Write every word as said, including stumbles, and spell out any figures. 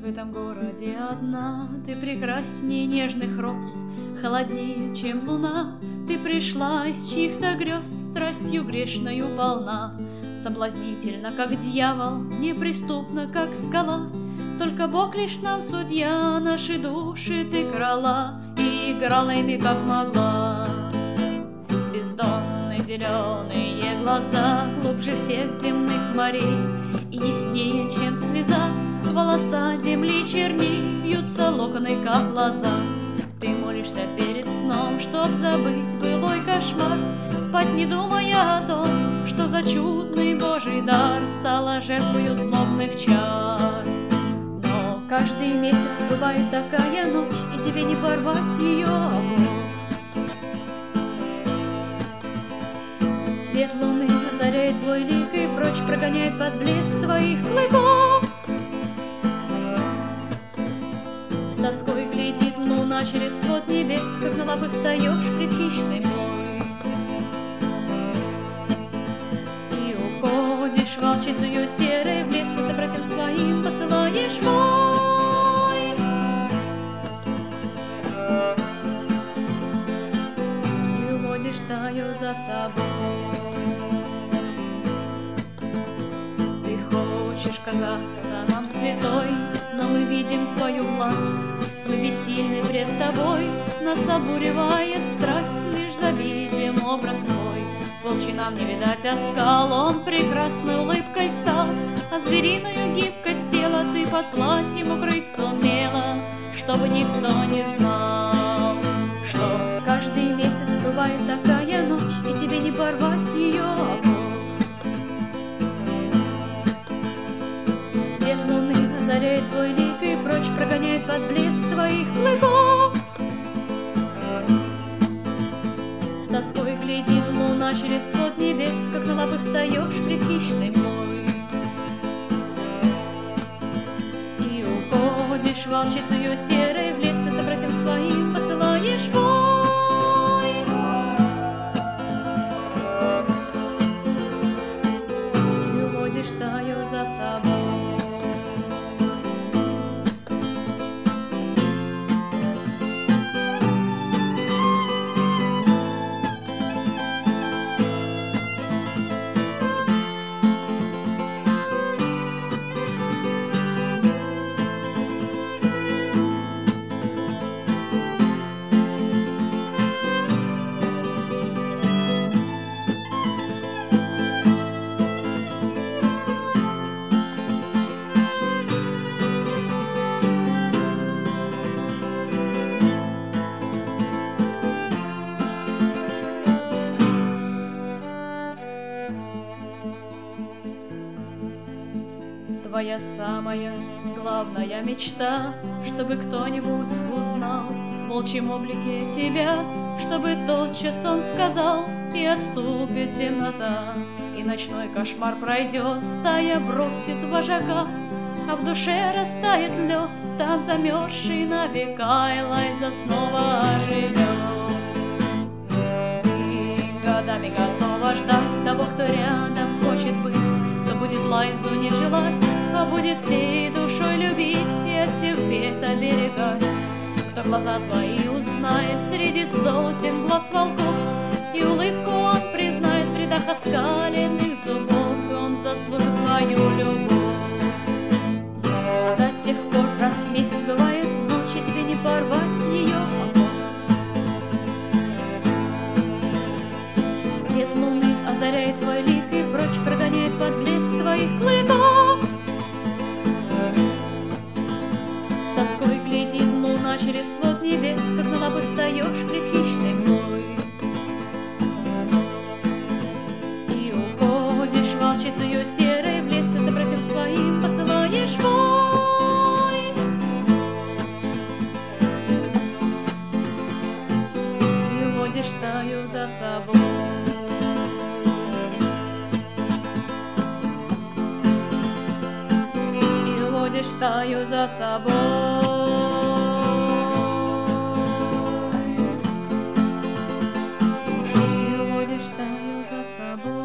этом городе одна, ты прекрасней нежных роз, холоднее, чем луна. Ты пришла из чьих-то грез, страстью грешною полна. Соблазнительно, как дьявол, неприступна, как скала. Только Бог лишь нам судья, наши души ты крала и играла ими, как могла. Бездонные зеленые глаза, глубже всех земных морей, и яснее, чем слеза, волоса земли черней, вьются локоны, как лоза. Ты молишься перед сном, чтоб забыть былой кошмар, спать не думая о том, что за чудный Божий дар стала жертвою злобных чар. Но каждый месяц бывает такая ночь, и тебе не порвать ее огонь. Свет луны озаряет твой лик и прочь прогоняет под блеск твоих клыков. С тоской глядит луна через свод небес, как на лапы встаешь пред хищной мглой. И уходишь волчицею серой в лес, и собратьям своим посылаешь вой. И уводишь стаю за собой. Ты хочешь казаться нам святой, но мы видим твою власть, мы бессильны пред тобой, нас обуревает страсть, лишь завидим образ твой. Волчий нам не видать оскал, он прекрасной улыбкой стал, а звериную гибкость тела ты под платьем укрыть сумела, чтобы никто не знал, что каждый месяц бывает такая ночь, и тебе не порвать ее огонь. Свет луны озаряет твой лик и прочь прогоняет под блеск твоих клыков. С тоской глядит луна через свод небес, как на лапы встаешь пред хищной мглой. И уходишь волчицею серой в лес, и собратьям своим посылаешь вой. И уводишь стаю за собой. Твоя самая главная мечта, чтобы кто-нибудь узнал в волчьем облике тебя, чтобы тотчас он сказал, и отступит темнота, и ночной кошмар пройдет, стая бросит вожака, а в душе растает лед, там замерзший на века, и Лайза снова оживет. Ты годами готова ждать того, кто рядом хочет быть, кто будет Лайзу не желать, а будет всей душой любить и от всех бед оберегать. Кто глаза твои узнает среди сотен глаз волков, и улыбку он признает в рядах оскаленных зубов, и он заслужит твою любовь. До тех пор, раз в месяц бывает ночь, и тебе не порвать ее огонь. Свет луны озаряет твой лик и прочь прогоняет под блеск твоих клыков. С тоской глядит луна через свод небес, как на лапы встаешь пред хищной мглой. И уходишь волчицею серой в лес, и собратьям своим посылаешь вой. И уводишь стаю за собой. Уводишь стаю за собой. И уводишь стаю за собой.